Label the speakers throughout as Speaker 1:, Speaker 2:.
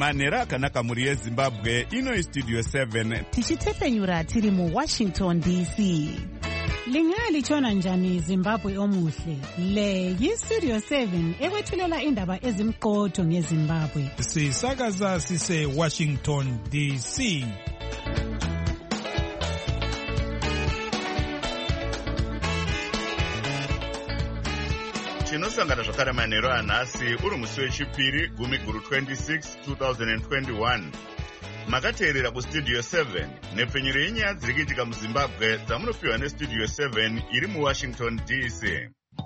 Speaker 1: manhero akanaka mhuri yezimbabwe. Ino Studio 7
Speaker 2: tichitefenyura tiri muWashington DC.
Speaker 3: Lingalitshona njani Zimbabwe omuhle? Le yiStudio 7 ekwethulela indaba ezimqotho ngeZimbabwe.
Speaker 4: Sisakaza sise Washington DC.
Speaker 1: Tinosangana zvakare manhero anhasi uri musi wechipiri 10/26 2021. Makateerera kuStudio 7 nepfenyuro yenyaya dziri kuitika muZimbabwe dzamunopiwa neStudio 7 iri muWashington DC.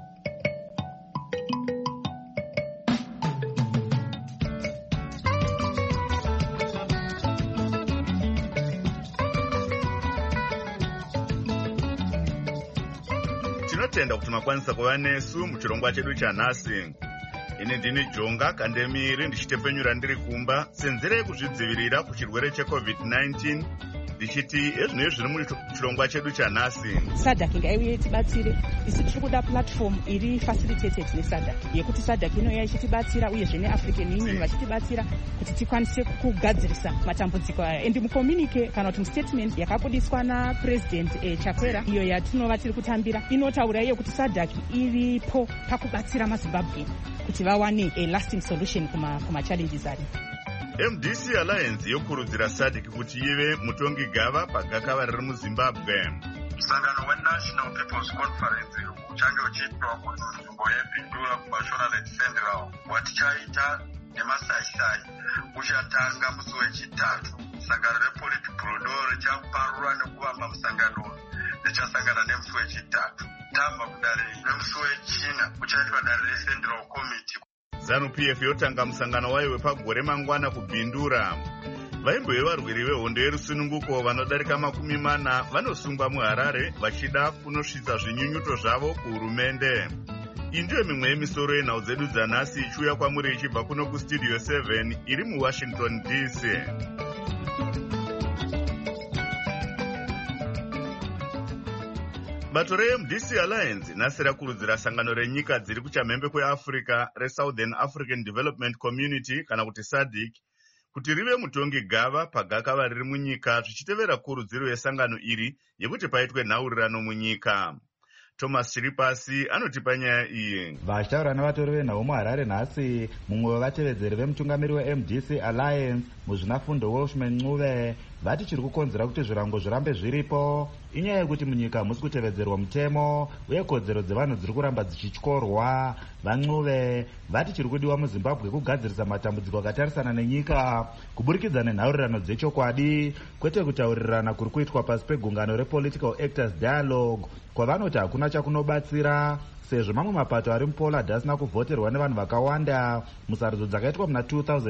Speaker 1: Tinotenda kuti makwanisa kuva nesu muchirongwa chedu chanhasi. Ini ndini Jonga Kandemiri ndichitefenyura ndiri kumba senzera yekuzvidzivirira kuchirwere cheCovid-19 ndichiti ezvinezvi zviri muchirongwa chedu chanhasi.
Speaker 5: SADC ngaiuye itibatsire. Isi tiri kuda platform iri facilitated neSADC yekuti SADC inouya ichitibatsira uyezve neAfrican Union vachitibatsira kuti tikwanise kugadzirisa matambudziko aya. Endi mucommunique kana kuti mustatement yakabudiswa naPresident Chakwera iyo yatinova tiri kutambira inotaura iyo kuti SADC iripo pakubatsira maZimbabwe kuti vawane a lasting solution kuma challenges ari.
Speaker 1: MDC Alliance yokurudzira SADC kuti ive mutongi gava pagakava riri muZimbabwe.
Speaker 6: Msangano weNational People's Conference uchange uchiitwa kunzvimbo yePindura kuMashonaland Central watichaita nemasaisai uchatanga musi wechitatu. Sangano rePolitburo richaparura nekuvamba musangano richasangana nemusi wechitatu. Tabva kudare nemusi wechina uchaitwa dare reCentral Committee.
Speaker 1: ZANU-PF yotanga musangano wayo wepagore mangwana kuBhindura. Vaimbo yevarwiri vehondo yerusununguko vanodarika 40 vanosungwa muHarare vachida kunosvitsa zvinyunyuto zvavo kuhurumende. Iyi ndiyo mimwe yemisoro yenhau dzedu dzanhasi ichiuya kwamuri ichibva kuno kuStudio 7 iri muWashington DC. Bato reMDC Alliance nhasi rakurudzira sangano renyika dziri kuchamhembe kweAfrica reSouthern African Development Community kana kuti SADC kuti rive mutongi gava pagakava riri munyika zvichitevera kurudziro yesangano iri yekuti paitwe nhaurirano munyika. Thomas Chiripasi anotipa nyaya iyi.
Speaker 7: Vachitaura navatori venhau muHarare nhasi mumwe wevatevedzeri vemutungamiri weMDC Alliance muzvinafundo Welshman Ncube vati chiri kukonzera kuti zvirango zvirambe zviripo inyaya yekuti munyika musi kutevedzerwa mutemo uye kodzero dzevanhu dziri kuramba dzichityorwa. VaNcube vati chiri kudiwa muZimbabwe kugadzirisa matambudziko akatarisana nenyika kuburikidza nenhaurirano dzechokwadi kwete kutaurirana kuri kuitwa pasi pegungano rePolitical Actors Dialogue kwavanoti hakuna chakunobatsira sezvo mamwe mapato ari muPoland asina kuvhoterwa nevanhu vakawanda musarudzo dzakaitwa muna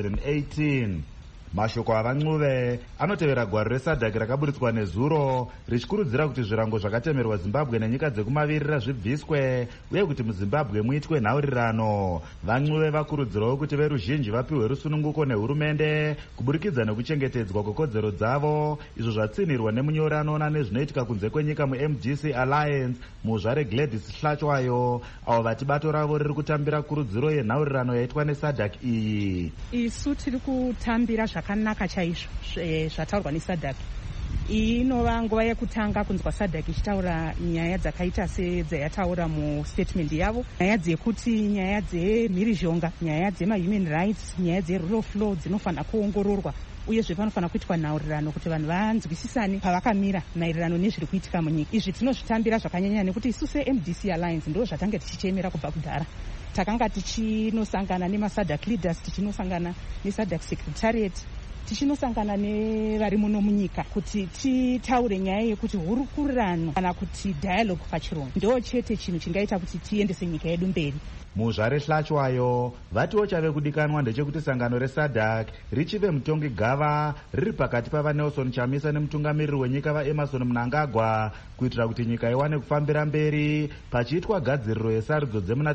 Speaker 7: 2018. Mashoko avaNcube anotevera gwaro reSADC rakaburitswa nezuro richikurudzira kuti zvirango zvakatemerwa Zimbabwe nenyika dzekumavirira zvibviswe uye kuti muZimbabwe muitwe nhaurirano. VaNcube vakurudzirawo kuti veruzhinji vapiwe rusununguko nehurumende kuburikidza nekuchengetedzwa kwekodzero dzavo, izvo zvatsinirwa nemunyori anoona nezvinoitika kunze kwenyika muMDC Alliance muzvare Gladys Hlachwayo avo vati bato ravo riri kutambira kurudziro yenhaurirano yaitwa neSADC iyi.
Speaker 5: Isu tiri kutambira zvakanaka chaizvo zvataurwa neSADC. Iyi inova nguva yekutanga kunzwa SADC ichitaura nyaya dzakaita sedzayataura mustatement yavo, nyaya dzekuti nyaya dzemhirizhonga, nyaya dzemahuman rights, nyaya dzerule of law dzinofanira kuongororwa uyezve panofanira kuitwa nhaurirano kuti vanhu vanzwisisane pavakamira maererano nezviri kuitika munyika. Izvi tinozvitambira zvakanyanya nekuti isu seMDC Alliance ndo zvatange tichichemera kubva kudhara. Takanga tichinosangana nemaSADC leaders, tichinosangana neSADC secretariat, tichinosangana nevari muno munyika kuti titaure nyaya yekuti hurukurirano kana kuti dialogue pachirungu ndo chete chinhu chingaita kuti tiendese nyika yedu mberi.
Speaker 7: Muzvare Hlachwayo vatiwo chave kudikanwa ndechekuti sangano reSADC richive mutongi gava riri pakati pavaNelson Chamisa nemutungamiriri wenyika vaEmerson Mnangagwa kuitira kuti nyika iwane kufambira mberi pachiitwa gadziriro yesarudzo dzemuna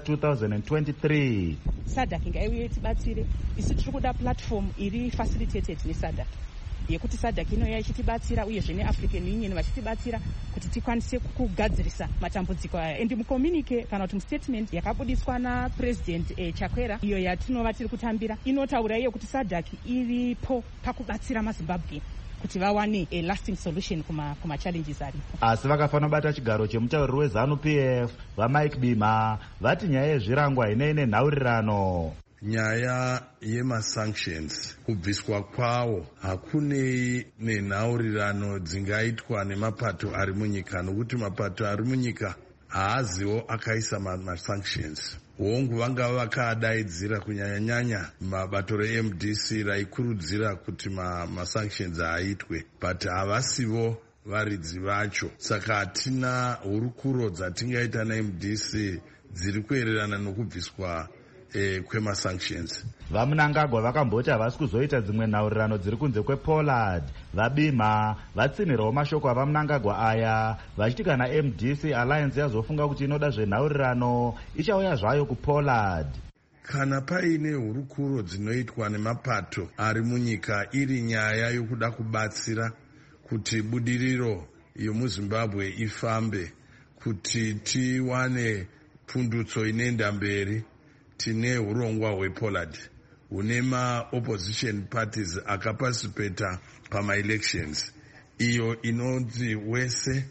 Speaker 7: 2023.
Speaker 5: SADC ngaiuye itibatsire. Isi tiri kuda platform iri facilitated neSADC yekuti SADC inoya ichitibatsira uyezve neAfrican Union vachitibatsira kuti tikwanise kugadzirisa matambudziko aya. And mukomunike kana kuti mustatement yakabudiswa naPresident Chakwera iyo yatinova tiri kutambira inotaura iyo kuti SADC iripo pakubatsira maZimbabwe kuti vawane a lasting solution kuma challenges aripo.
Speaker 7: Asi vakafanira kubata chigaro chemutauriri weZANU-PF vaMike Bima vati nyaya yezvirango haine nhaurirano.
Speaker 8: Nyaya yemasanctions kubviswa kwawo hakunei nenhaurirano dzingaitwa nemapato ari munyika, nokuti mapato ari munyika haaziwo akaisa masanctions. Hongu vanga vakadaidzira kunyanya-nyanya mabato reMDC raikurudzira kuti masanctions aitwe, but havasivo varidzi vacho. Saka hatina hurukuro dzatingaita naMDC dziri kuererana nokubviswa kwemasanctions.
Speaker 7: VaMnangagwa vakamboti havasi kuzoita dzimwe nhaurirano dziri kunze kwePollard. VaBima vatsinhirawo mashoko avaMnangagwa aya vachiti kana MDC Alliance yazofunga kuti inoda zvenhaurirano ichauya zvayo kuPollard.
Speaker 8: Kana paine hurukuro dzinoitwa nemapato ari munyika iri nyaya yokuda kubatsira kuti budiriro yomuZimbabwe ifambe, kuti tiwane pfundutso inoenda mberi, tine urongwa hwePollard hune maopposition parties akaparticipata pamaelections, iyo inonzi wese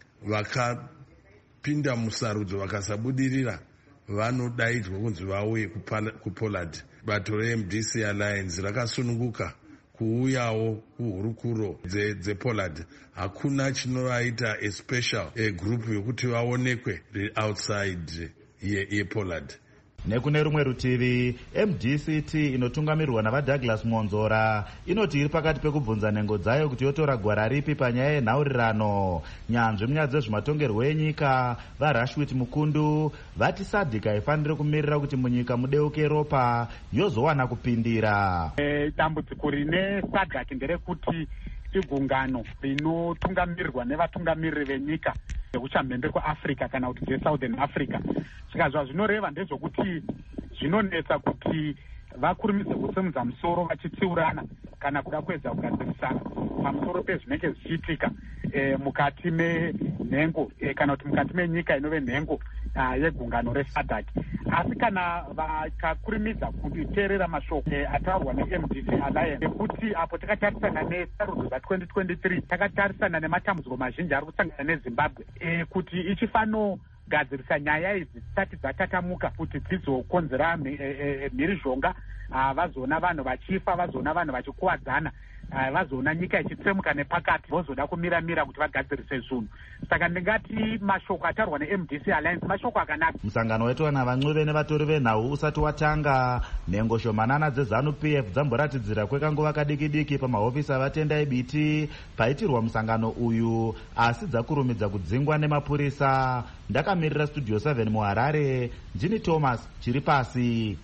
Speaker 8: vakapinda musarudzo vakasabudirira vanodaidzwa kunzi vauye kuPollard. Bato reMDC Alliance rakasununguka kuuyawo kuhurukuro dzePollard. Hakuna chinovaita a special group yokuti vaonekwe outside yePollard.
Speaker 7: Nekune rumwe rutivi, MDCT inotungamirirwa navaDouglas Monzora inoti iri pakati pekubvunza nhengo dzayo kuti yotora gwara ripi panyaya yenhaurirano. Nyanzvi munyaya dzezvematongerwo enyika vaRashwit Mukundu vati SADC haifaniri kumirira kuti munyika mudeuke ropa yozowana kupindira.
Speaker 9: Dambudziko rine SADC nderekuti igungano rinotungamirirwa nevatungamiriri venyika yekuchamhembe kwaAfrica kana kuti dzeSouthern Africa. Saka zvinoreva ndezvokuti zvinonetsa kuti vakurumidze kusimudza musoro vachitsiurana kana kuda kuedza kugadzirisana pamusoro pezvinenge zvichiitika mukati menhengo kana kuti mukati menyika inove nhengo yegungano reSADC. Asi kana vakakurumidza kuteerera mashoko ataurwa neMDC Alliance ekuti apo takatarisana nesarudzo dza2023 takatarisana nematambudziko mazhinji ari kusangana neZimbabwe kuti ichifanogadzirisa nyaya idzi dzisati dzatatamuka kuti dzizokonzera mhirizhonga, vazoona vanhu vachifa, vazoona vanhu vachikuwadzana, vazoona nyika ichitsemuka nepakati, vozoda kumira kuti vagadzirise zvinhu. Saka ndingati mashoko atarwa neMDC Alliance mashoko akanaka.
Speaker 7: Musangano waitwa navancuve nevatori venhau usati watanga, nhengo shomanana dzeZANU-PF dzamboratidzira kwekanguva kadiki-diki pamahofisi avatenda eBiti paitirwa musangano uyu, asi dzakurumidza kudzingwa nemapurisa. Ndakamirira Studio 7 muHarare, ndini Thomas Chiripasi.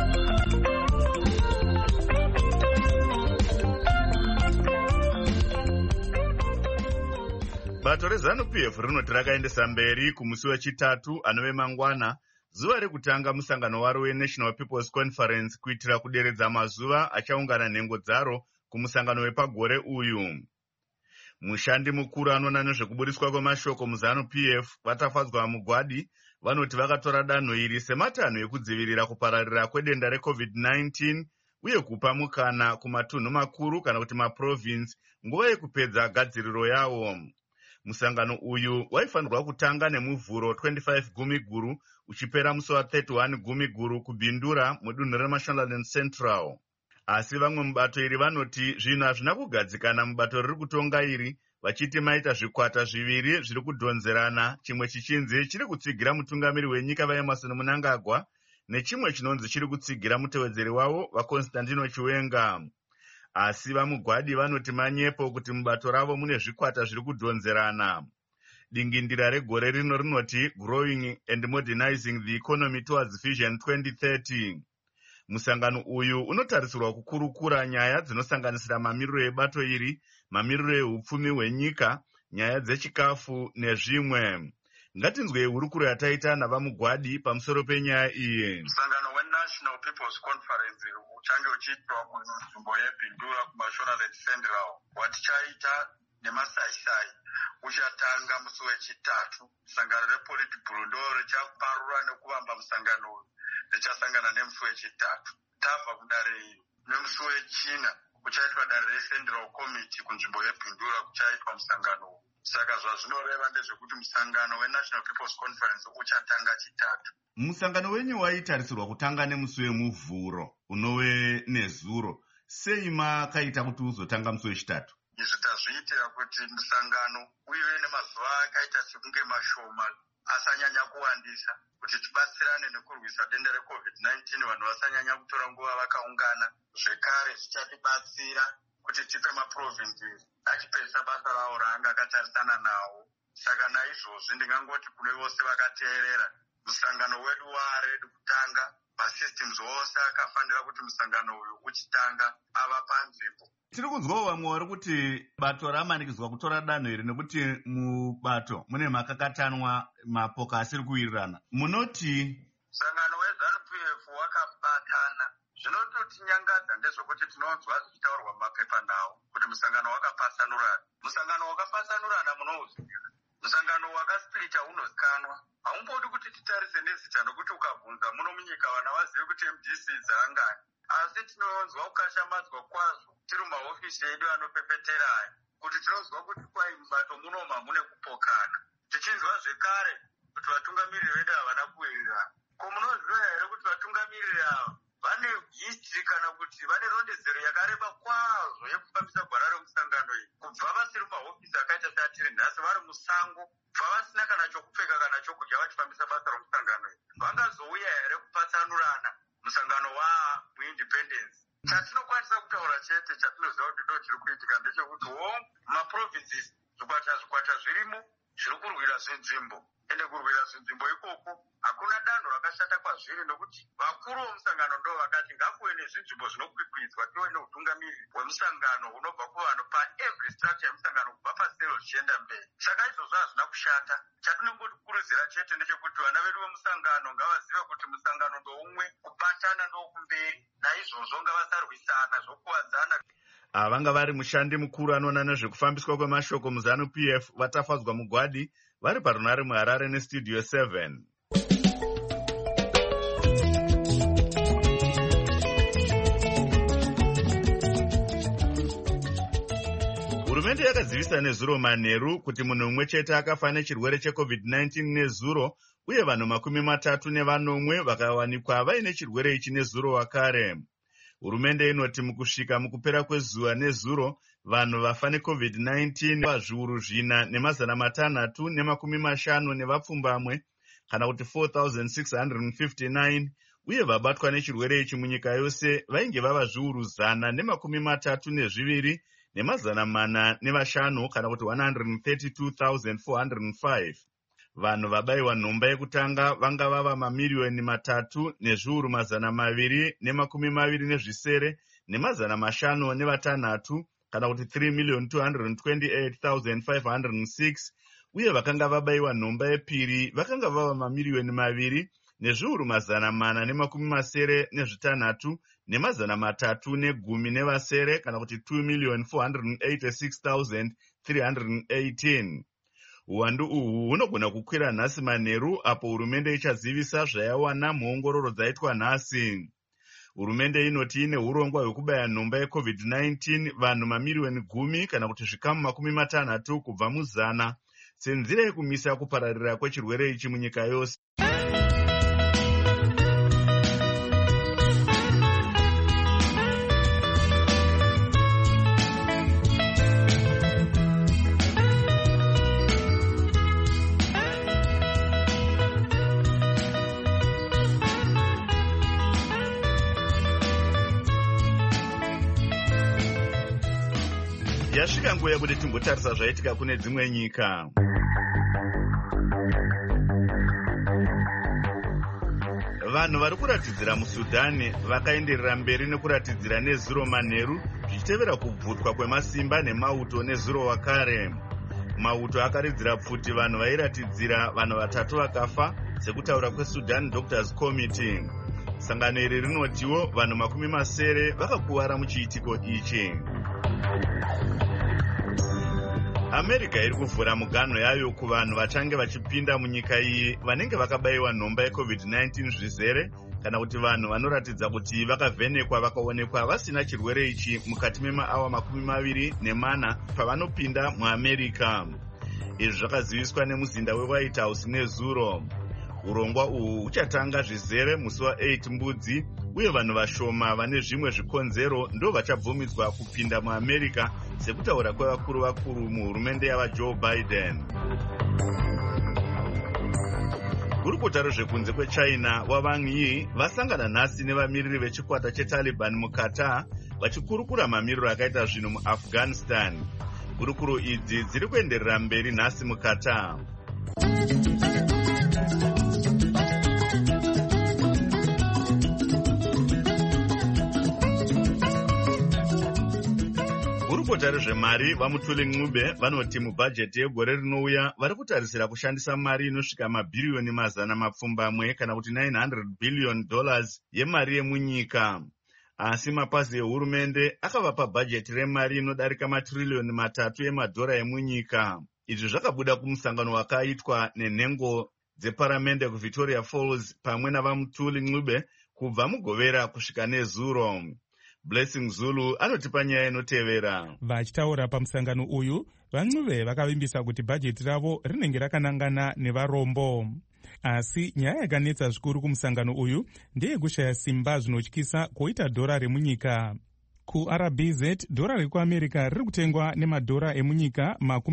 Speaker 1: Bato reZANU-PF rinoti rakaendesa mberi kumusi wechitatu anove mangwana zuva rekutanga musangano waro weNational People's Conference kuitira kuderedza mazuva achaungana nhengo dzaro kumusangano wepagore uyu. Mushandi mukuru anoona nezvekubudiswa kwemashoko muZANU-PF vatafadzwa Mugwadi vanoti vakatora danho iri sematanho ekudzivirira kupararira kwedenda reCovid-19 uye kupa mukana kumatunhu makuru kana kuti maprovince nguva yekupedza gadziriro yawo. Musangano uyu waifanirwa kutanga nemuvhuro 25 Gumiguru uchipera musi wa31 Gumiguru kubhindura mudunhu reMashonaland Central. Asi vamwe mubato iri vanoti zvinhu hazvina kugadzikana mubato riri kutonga iri, vachiti maita zvikwata zviviri zviri kudhonzerana, chimwe chichinzi chiri kutsigira mutungamiri wenyika vaEmmerson Mnangagwa nechimwe chinonzi chiri kutsigira mutevedzeri wavo vaConstantino Chiwenga. Asi vaMugwadi vanoti manyepo kuti mubato ravo mune zvikwata zviri kudhonzerana. Dingindira regore rino rinoti Growing and Modernizing the Economy Towards Vision 2030. Musangano uyu unotarisirwa kukurukura nyaya dzinosanganisira mamiriro ebato iri, mamiriro ehupfumi hwenyika, nyaya dzechikafu nezvimwe. Ngatinzwe hurukuro yataita navaMugwadi pamusoro penyaya iyi.
Speaker 6: Musangano weNational People's Conference uchange uchiitwa kunzvimbo yepindura kumashonaland central. Watichaita nemasaisai uchatanga musi wechitatu. Sangano repolitburo ndo richaparura nekuvamba musangano uyu, richasangana nemusi wechitatu. Tabva kudare iyo nemusi wechina kuchaitwa dare recentral committee kunzvimbo yepindura kuchaitwa musangano uyu. Saka zvazvinoreva ndezvekuti musangano weNational People's Conference uchatanga chitatu.
Speaker 1: Musangano wenyu waitarisirwa kutanga nemusi wemuvhuro unove nezuro. Sei makaita kuti uzotanga musi wechitatu?
Speaker 6: Izvi tazviitira kuti musangano uive nemazuva akaita sekunge mashoma asanyanya kuwandisa, kuti tibatsirane nekurwisa denda reCovid-19, vanhu vasanyanya kutora nguva vakaungana. Zvekare zvichatibatsira kuti tipe maprovinces achipedza basa rawo raanga akatarisana nawo. Saka naizvozvi ndingangoti kune vose vakateerera, musangano wedu waredu kutanga. Masystems ose akafanira kuti musangano uyu uchitanga ava panzvimbo.
Speaker 1: Tiri kunzwawo vamwe vari kuti bato ramanikidzwa kutora danho iri nekuti mubato mune makakatanwa mapoka asiri kuwirirana. Munoti
Speaker 6: musangano weZANU-PF wakabatana. Zvinototinyangadza ndezvokuti tinonzwa zvichitaurwa mumapepa nawo kuti musangano wakapasanurana. Musangano wakapasanurana munouziva. Musangano wakasplita unozikanwa. Haumbodi kuti titarise nezita nokuti ukabvunza muno munyika vana vazive kuti MDC dzaangani. Asi tinonzwa ukashambadzwa kwazvo tiri mumahofisi edu anopepetera aya kuti tinonzwa kuti kwai mubato munoma mune kupokana. Tichinzwa zvekare kuti vatungamiriri vedu havana kuwirirana. Ko munoziva here kuti vatungamiriri ava vane history kana kuti vane rondedzero yakareba kwazvo yekufambisa gwara remusangano iyi. Kubva vasiri mumahofisi akaita seatiri nhasi vari musango, kubva vasina kana chokupfeka kana chokudya vachifambisa basa romusangano iyi. Vangazouya here kupatsanurana musangano muindependence? Chatinokwanisa kutaura chete chatinoziva kuti ndo chiri kuitika ndechekuti maprovinces zvikwata zvirimo zviri kurwira zvinzvimbo. Ende kurwira zvinzvimbo ikoko hakuna danho rakashata kwazviri, nokuti vakuru vomusangano ndo vakati ngakuve nezvinzvimbo zvinokwikwidzwa, tive neutungamiriri hwemusangano hunobva kuvanhu paevery structure yemusangano kubva pasero zvichienda mberi. Saka izvozvo hazvina kushata. Chatinongokurudzira chete ndechekuti vana vedu vemusangano ngavazive kuti musangano ndoumwe, kubatana ndokumberi. Naizvozvo ngavasarwisana zvokuwadzana.
Speaker 1: Vanga vari mushandi mukuru anoona nezvekufambiswa kwemashoko muZANU-PF vatafadzwa mugwadi vari parunare muHarare neStudio 7. Hurumende yakazivisa nezuro manheru kuti munhu umwe chete akafa nechirwere cheCovid-19 nezuro, uye vanhu 34 vakawanikwa vaine chirwere ichi nezuro wakare. Hurumende inoti mukusvika mukupera kwezuva nezuro, vanhu vafa neCovid-19 vazviuru 4,650 nevapfumbamwe, kana kuti 4,659, uye vabatwa nechirwere ichi munyika yose vainge vava zviuru 132 ne405, kana kuti 132,405. Vanhu vabayiwa nhomba yekutanga vanga vava mamiriyoni 3,227,506, kana kuti 3,228,506, uye vakanga vabayiwa nhomba yepiri vakanga vava mamiriyoni 2,486,310, kana kuti 2,486,318. Uwandu uhu hunogona kukwira nhasi manheru apo hurumende ichazivisa zvayawana muongororo dzaitwa nhasi. Hurumende inoti ine urongwa hwekubaya nhomba yeCovid-19 vanhu mamiriyoni 10 kana kuti zvikamu 60 kubva mu100 senzira yekumisa kupararira kwechirwere ichi munyika yose. Yasvika nguva yekuti timbotarisa zvaitika kune dzimwe nyika. Vanhu vari kuratidzira muSudhani vakaenderera mberi nekuratidzira nezuro manheru zvichitevera kubvutwa kwemasimba nemauto nezuro wakare. Mauto akaridzira pfuti vanhu vairatidzira vanhu 3 vakafa sekutaura kweSudan Doctors Committee. sangano iri rinotiwo vanhu 70 vakakuwara muchiitiko ichi. America iri kuvhura muganho yayo kuvanhu vachange vachipinda munyika iyi vanenge vakabayiwa nhomba yeCovid-19 zvizere kana kuti vanhu vanoratidza kuti vakavhenekwa vakaonekwa vasina chirwere ichi mukati memaawa 24 pavanopinda muAmerica. Izvi zvakaziviswa nemuzinda weWhite House nezuro. Urongwa uhu uchatanga zvizere musi wa8 Mbudzi uye vanhu vashoma vane zvimwe zvikonzero ndo vachabvumidzwa kupinda muAmerica sekutaura kwevakuru muhurumende yavaJoe Biden. Gurukota rwezvekunze kweChina waWang Yi vasangana nhasi nevamiriri vechikwata cheTaliban muQatar vachikurukura mamiriro akaita zvinhu muAfghanistan. Gurukuro idzi dziri kuenderera mberi nhasi muQatar. Gurukota rezvemari vaMutuli Ncube vanoti mubhajeti yegore rinouya vari kutarisira kushandisa mari inosvika mabhiriyoni 100 kana kuti $900 billion yemari yemunyika. Asi mapazi ehurumende akavapa bhajeti remari inodarika matririyoni 3 emadhora emunyika. Izvi zvakabuda kumusangano wakaitwa nenhengo dzeparamende kuVictoria Falls pamwe navaMutuli Ncube kubva mugovera kusvika nezuro. Blessing Zulu anotipa nyaya inotevera.
Speaker 4: Vachitaura pamusangano uyu, vaNcube vakavimbisa kuti bhajeti ravo rinenge rakanangana nevarombo. Asi nyaya yakanetsa zvikuru kumusangano uyu ndeyekushaya simba zvinotyisa koita dhora remunyika. KuRBZ dhora rekuAmerica riri kutengwa nemadhora emunyika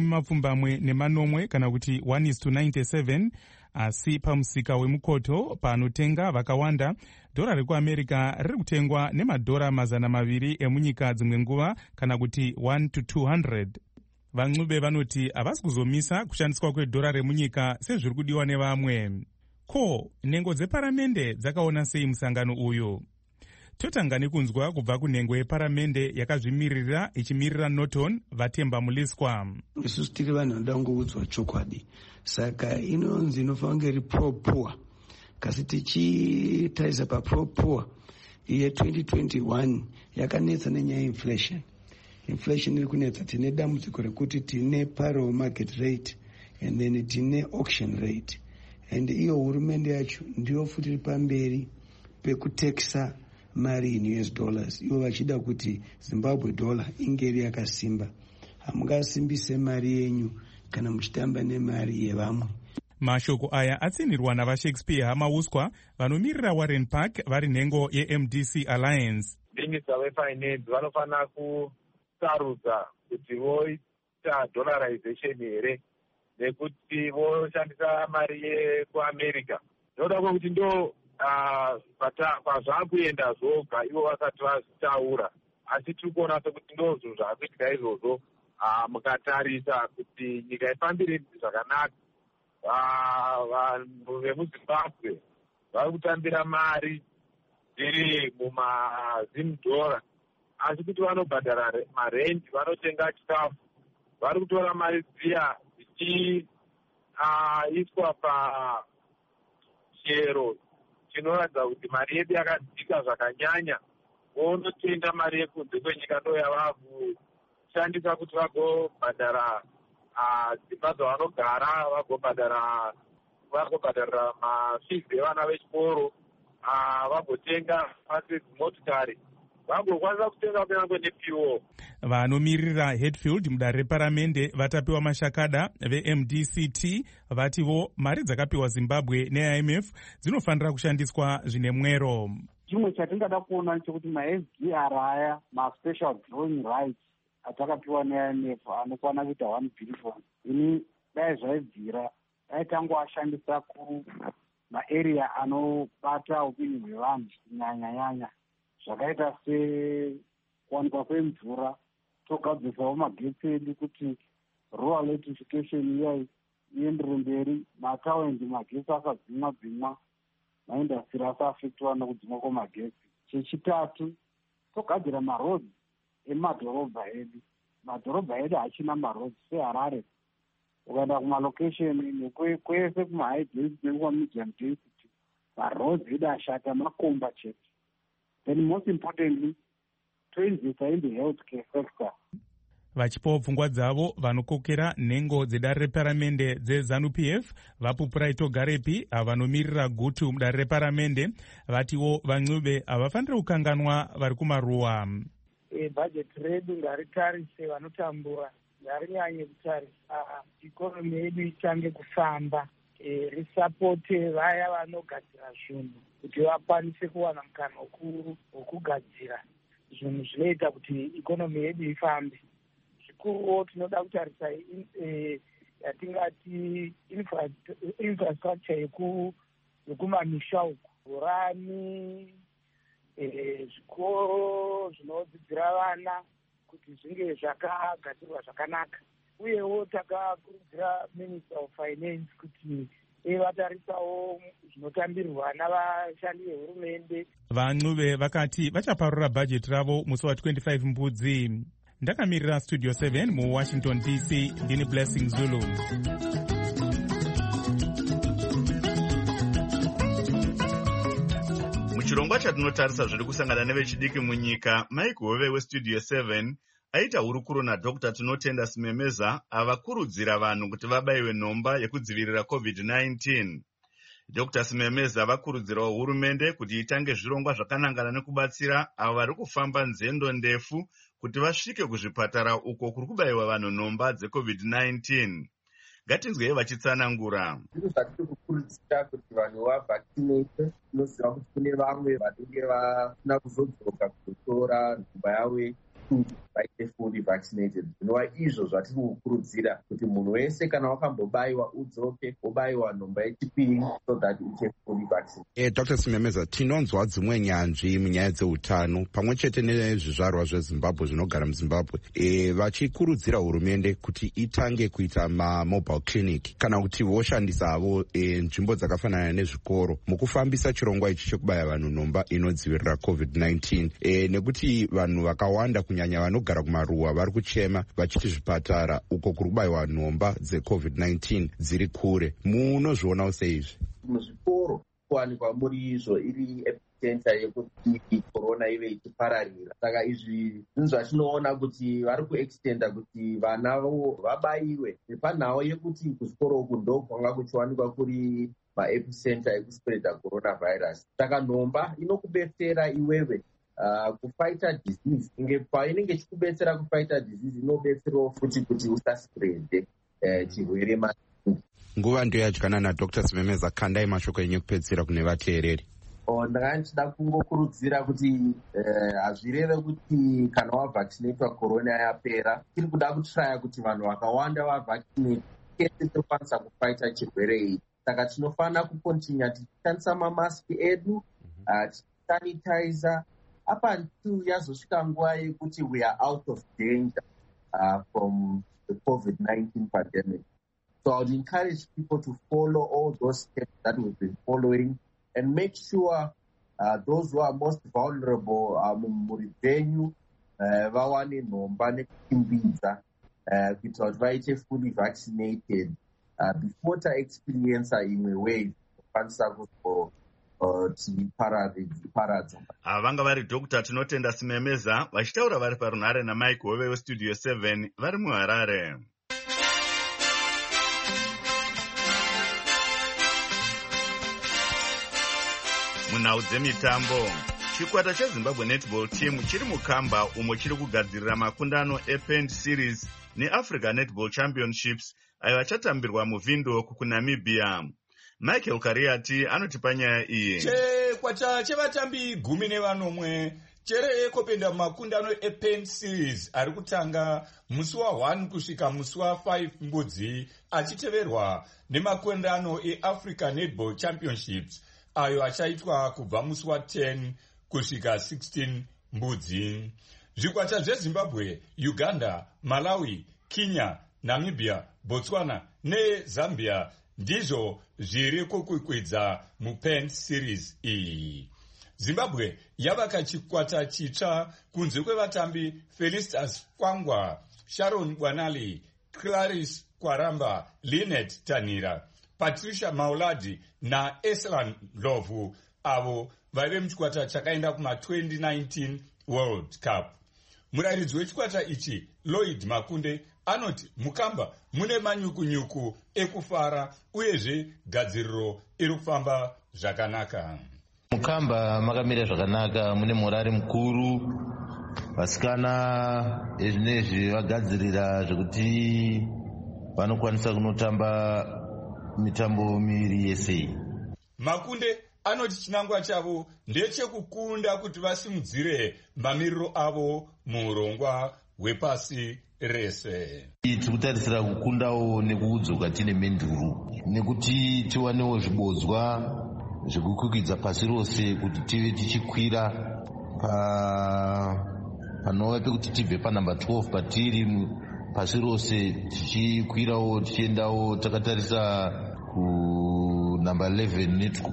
Speaker 4: 70 kana kuti 1:97, asi pamusika wemukoto panotenga vakawanda dhora rekuAmerica riri kutengwa nemadhora 200 emunyika dzimwe nguva kana kuti 1:200. VaNcube vanoti havasi kuzomisa kushandiswa kwedhora remunyika sezviri kudiwa nevamwe. Ko, nhengo dzeparamende dzakaona sei musangano uyu? Totanga nekunzwa kubva kunhengo yeparamende yakazvimirira ichimirira Norton Vatemba Muliswa.
Speaker 10: Isusu tiri vanhu vanoda kungoudzwa chokwadi, saka inonzi inofanira iri pro-poor. Kasi tichitarisa pa-pro-poor iye 2021 yakanetsa nenyaya inflation. Inflation iri kunetsa, tine dambudziko rekuti tine payroll market rate and then tine auction rate. And iyo hurumende yacho ndiyo futi iri pamberi pekutekisa mari in US dollars. Ivo vachida kuti Zimbabwe dollar inge iri yakasimba. Hamungasimbise mari yenyu kana muchitamba nemari yevamwe.
Speaker 4: Mashoko aya atsinirwa navaShakespeare Hamauswa vanomirira Warren Park vari nhengo yeMDC Alliance.
Speaker 11: Minista wefinance vanofanira kusarudza kuti voita dollarization here nekuti voshandisa mari yekuAmerica. Ndoda kuti ndo pazvakuenda zvoga ivo vasati vazitaura, asi tiri kuona sekuti ndo zvinhu zvaakuitika izvozvo. Mukatarisa kuti nyika ifambire zvakanaka, vanhu vemuZimbabwe vari kutambira mari dziri mumazimudhora, asi kuti vanobhadhara marendi, vanotenga chikafu, vari kutora mari dziya dzichiiswa pachero chinoratidza kuti mari yedu yakadzika zvakanyanya. Vonotenga mari yekunze kwenyika ndo yavakushandisa kuti vagobhadhara dzimba dzavanogara, vagobhadharira mafizi evana vechikoro, vagotenga dzimotikari, vagokwanisa kutenga kunyange nepiwo.
Speaker 4: Vanomirira Hatfield mudare reparamende vatapiwa mashakada veMDCT vativo mari dzakapiwa Zimbabwe neIMF dzinofanira kushandiswa zvine mwero.
Speaker 12: Chimwe chatingada kuona chekuti maSDR aya maspecial drawing rights atakapiwa neIMF anokwana kuita 1 billion. Ini dai zvaibvira aitangoashandisa kumaarea anobata upenyu hwevanhu kunyanya zvakaita sekuwanikwa kwemvura, togadzisawo magetsi edu kuti rural electrification iyai iendere mberi, mataundi magetsi asadzimwa, maindastri asaafektiwa nokudzimwa kwemagetsi. Chechitatu, togadzira marodzi emadhorobha edu. Madhorobha edu hachina marodzi seHarare. Ukaenda kumalocation kwese kumahigh density nekukamedium density maroads edu ashata, makomba chete. Then most importantly, to invest in the healthcare sector.
Speaker 4: Vachipawo pfungwa dzavo vanokokera nhengo dzedare reparamende dzeZANU-PF vapupura itogarepi vanomirira gutu mudare reparamende vatiwo vaNcube havafaniri kukanganwa vari kumaruwa.
Speaker 13: Bhajeti redu ngaritarise vanotambura, ngarinyanye kutarisa ikonomi yedu itange kufamba, risapote vaya vanogadzira zvinhu kuti vakwanise kuwana mukana wokugadzira zvinhu zvinoita kuti ikonomi yedu ifambe. Zvikuru tinoda kutarisa yatingati infrastructure yekumamisha uku, bhorani, zvikoro zvinodzidzira vana kuti zvinge zvakagadzirwa zvakanaka. Uyewo takakurudzira Minister of Finance kuti vatarisawo zvinotambirwa navashandi vehurumende.
Speaker 4: VaNcube vakati vachaparura bhajeti ravo musi wa25 Mbudzi. Ndakamirira Studio 7 muWashington DC, ndini Blessing Zulu.
Speaker 1: Muchirongwa chatinotarisa zviri kusangana nevechidiki munyika, Mike Hove weStudio 7 aita hurukuro naDr. Tinotenda Simemeza avakurudzira vanhu kuti vabaiwe nhomba yekudzivirira COVID-19. Dr. Simemeza vakurudzirawo hurumende kuti itange zvirongwa zvakanangana nekubatsira avo vari kufamba nzendo ndefu kuti vasvike kuzvipatara uko kuri kubayiwa vanhu nhomba dzeCovid-19. Ngatinzwei vachitsanangura.
Speaker 14: Zvinhu zvatiri kukurudzira kuti vanhu vavhakisinate. Tinoziva kuti kune vamwe vanenge vasina kuzodzoka kuzotora nhomba yavo vaite fully vaccinated. Zvinova izvo zvatiri kukurudzira kuti munhu wese kana wakambobayiwa udzoke wobayiwa nhomba yechipiri so that uite fully vaccinated.
Speaker 15: Dr. Simemeza, tinonzwa dzimwe nyanzvi munyaya dzeutano pamwe chete nezvizvarwa zveZimbabwe zvinogara muZimbabwe vachikurudzira hurumende kuti itange kuita mamobile clinic kana kuti voshandisavo nzvimbo dzakafanana nezvikoro mukufambisa chirongwa ichi chekubaya vanhu nhomba inodzivirira COVID-19 nekuti vanhu vakawanda kunyanya vanogara kumaruwa vari kuchema vachiti zvipatara uko kuri kubayiwa nhomba dzeCovid-19 dziri kure. Munozvionawo seizvi?
Speaker 14: Muzvikoro kuwanikwa muri izvo iri epicenter yekuti corona ive ichipararira. Saka izvi zvinhu zvatinoona kuti vari kuextenda kuti vana vabayiwe nepanhau yekuti kuzvikoro uku ndo kwanga kuchiwanikwa kuri maepicenter ekuspreada coronavirus. Saka nhomba inokubetsera iwewe kufighta disease. Painenge ichikubetsera kufighta disease inobetserawo futi kuti usaspreade chirwere maningi.
Speaker 15: Nguva ndio yadyana naDr. Simemeza, kandai mashoko enyu kupedzisira kune vateereri.
Speaker 14: Ndanga ndichida kungokurudzira kuti hazvireve kuti kana wavhaccinatwa corona yapera. Tiri kuda kutraya kuti vanhu vakawanda vavhaccinate kese tokwanisa kufighta chirwere ichi. Saka tinofanira kukontinya tichishandisa mamaski edu, tichisanitizer up until yazosvika nguva yekuti we are out of danger from the COVID-19 pandemic. So I would encourage people to follow all those steps that we've been following and make sure those who are most vulnerable muri venyu vawane nhomba nekuchimbidza kuitira kuti vaite fully vaccinated before taexperiensa imwe wave kukwanisa tiparadza.
Speaker 1: Vanga vari Dr. Tinotenda Simemeza vachitaura vari parunhare naMike Hove weStudio 7 vari muHarare. Munhau dzemitambo, chikwata cheZimbabwe Netball Team chiri mukamba umo chiri kugadzirira makundano ePend Series neAfrica Netball Championships ayo achatambirwa muVindhoek kuNamibia. Michael Kariati anotipa nyaya iyi.
Speaker 16: Chikwata chevatambi 14 chereye kopenda makundano ePend Series ari kutanga musi wa1 kusvika musi wa5 Mbudzi achiteverwa nemakundano eAfrica Netball Championships ayo achaitwa kubva musi wa10 kusvika 16 Mbudzi. Zvikwata zveZimbabwe, Uganda, Malawi, Kenya, Namibia, Botswana neZambia ndizvo zviri kukwikwidza muPend Series iyi. Zimbabwe yavaka chikwata chitsva kunze kwevatambi Felicitas Kwangwa, Sharon Bwanali, Clarice Kwaramba, Linet Tanira, Patricia Mauladi naEslan Ndlovu avo vaive muchikwata chakaenda kuma-2019 World Cup. Murayiridzi wechikwata ichi Lloyd Makunde anoti mukamba mune manyukunyuku ekufara uyezve gadziriro iri kufamba zvakanaka.
Speaker 17: Mukamba makamira zvakanaka, mune morari mukuru. Vasikana ezvinezvi vagadzirira zvekuti vanokwanisa kunotamba mitambo miviri yese.
Speaker 16: Makunde anoti chinangwa chavo ndechekukunda kuti vasimudzire mamiriro avo muurongwa hwepasi rese.
Speaker 17: Tiri kutarisira kukundawo nekuudzoka tine menduru nekuti tiwanewo zvibodzwa zvekukwikidza pasi rose kuti tive tichikwira panova pekuti tibve panamba 12 patiri pasi rose tichikwirawo tichiendawo takatarisa kunamba 11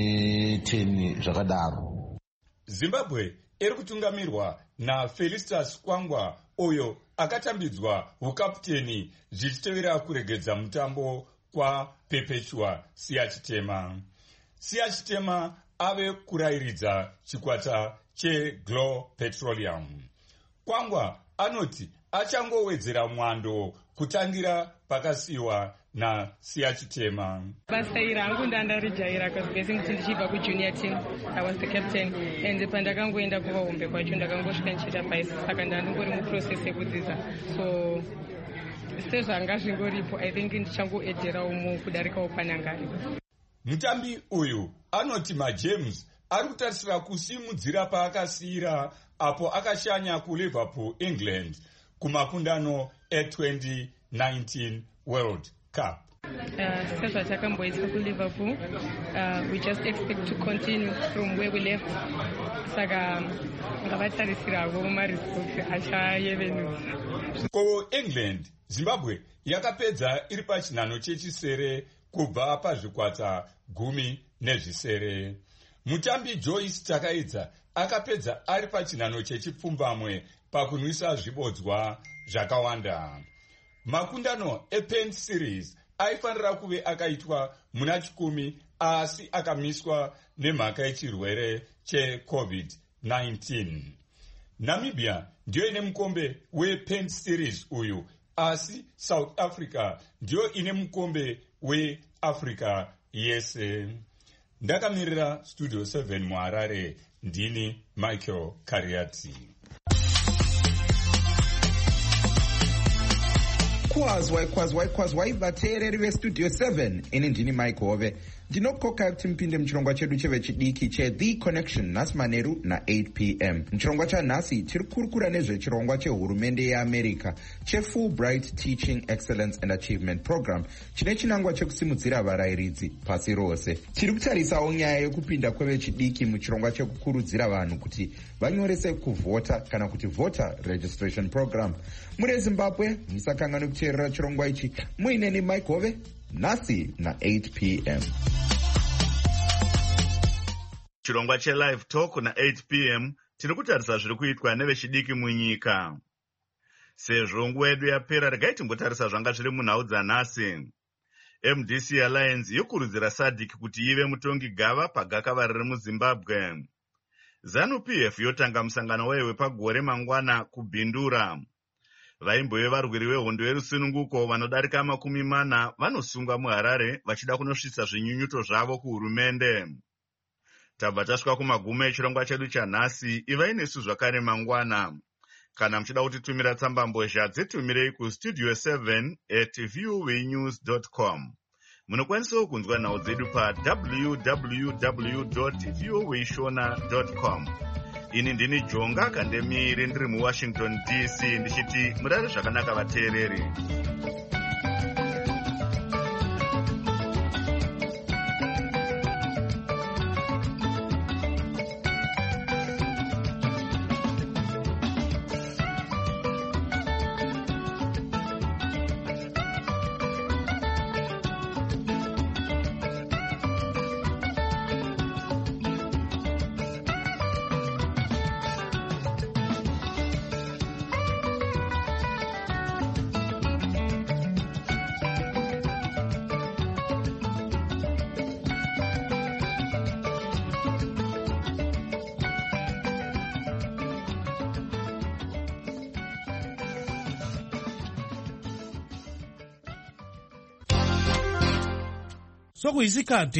Speaker 17: ne10 zvakadaro.
Speaker 16: Zimbabwe iri kutungamirwa naFelistus Kwangwa uyo akatambidzwa ukaputeni zvichitevera kuregedza mutambo kwa Perpetua Siyachitema. Siyachitema ave kurayiridza chikwata cheGlow Petroleum. Kwangwa anoti achangowedzera mwando kutangira pakasiyiwa naSiyachitema.
Speaker 18: Basa rangu ndandarijaira kasi kuti ndichibva kujunior team I was the captain and pandakangoenda kuvahombe kwacho ndakangosvika ndichiita vice saka ndandingori muprocess yekudzidza so sezvanga zvingoripo I think ndichangoedherawo kudarikawo panangari.
Speaker 16: Mutambi uyu anoti maJames ari kutarisira kusimudzira paakasiyira apo akashanya kuLiverpool England kumakundano e2019 World Cup.
Speaker 18: Sezvatakamboita kuLiverpool, we just expect to continue from where we left. Saka ngavatarisirawo maresults achayevenudza.
Speaker 16: Ko England, Zimbabwe yakapedza iri pachinhano chechisere kubva pazvikwata 10 Mutambi Joyce Takaidza akapedza ari pachinhano chechipfumbamwe pakunwisa zvibodzwa zvakawanda. Makundano ePen Series aifanira kuve akaitwa muna 10 asi akamiswa nemhaka yechirwere cheCovid-19. Namibia ndiyo ine mukombe wePen Series uyu, asi South Africa ndiyo ine mukombe weAfrica yese. Ndakamirira Studio 7 muHarare, ndini Michael Kariati.
Speaker 15: Kwazwai vateereri vestudio 7, ini ndini Mike Hove. Ndinokoka kuti mpinde muchirongwa chedu chevechidiki cheThe Connection nhasi manheru na8 p.m. muchirongwa chanhasi tiri kurukura nezvechirongwa chehurumende yeAmerica cheFulbright Teaching Excellence and Achievement Program chine chinangwa chekusimudzira varayiridzi pasi rose. Tiri kutarisawo nyaya yekupinda kwevechidiki muchirongwa chekukurudzira vanhu kuti vanyorese kuvhota kana kuti voter registration program. Muri Zimbabwe musakanganwe kuteerera chirongwa ichi muineni Mike Hove nhasi na8 p.m.
Speaker 1: Chirongwa cheLive Talk na8 p.m. tiri kutarisa zviri kuitwa nevechidiki munyika. Sezvo nguva yedu yapera, regai timbotarisa zvanga zviri munhau dzanhasi. MDC Alliance yokurudzira SADC kuti ive mutongi gava pagakava riri muZimbabwe. ZANU-PF yotanga musangano wayo wepagore mangwana kuBhindura. Vaimbove varwiri vehondo yerusununguko vanodarika 40 vanosungwa muHarare vachida kunosvitsa zvinyunyuto zvavo kuhurumende. Tabva tasvika kumagumo echirongwa chedu chanhasi. Ivai nesu zvakare mangwana. Kana muchida kutitumira tsambambozha dzitumirei kustudio 7@voanews.com. Munokwanisawo kunzwa nhau dzedu www.voashona.com. Ini ndini Jonga Kandemiri ndiri muWashington DC ndichiti murare zvakanaka vateereri.
Speaker 19: sokuyisikhathi